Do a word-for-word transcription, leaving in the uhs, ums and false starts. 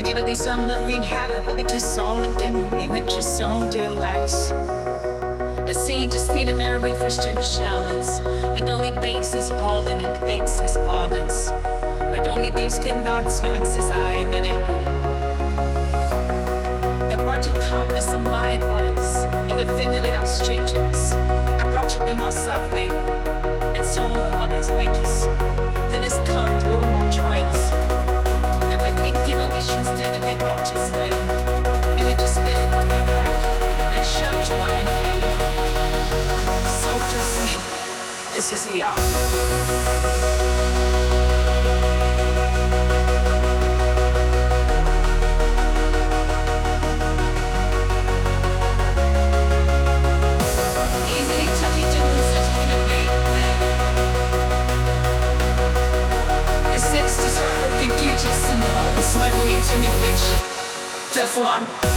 Even these some loving habit, but just all of them, even just on their lives. The scene just need a mirror refresh to the showers. And only bases falling and faces falls. But only these cannot sense as I am in it. The part of calmness of my advice, in the thinly of strangers, approaching them all softly, and so on his wages. Then it's come through more joints. And I think the illusions didn't get much to say. And it just didn't come back. And showed you my name. So just me, this is the art. Just one.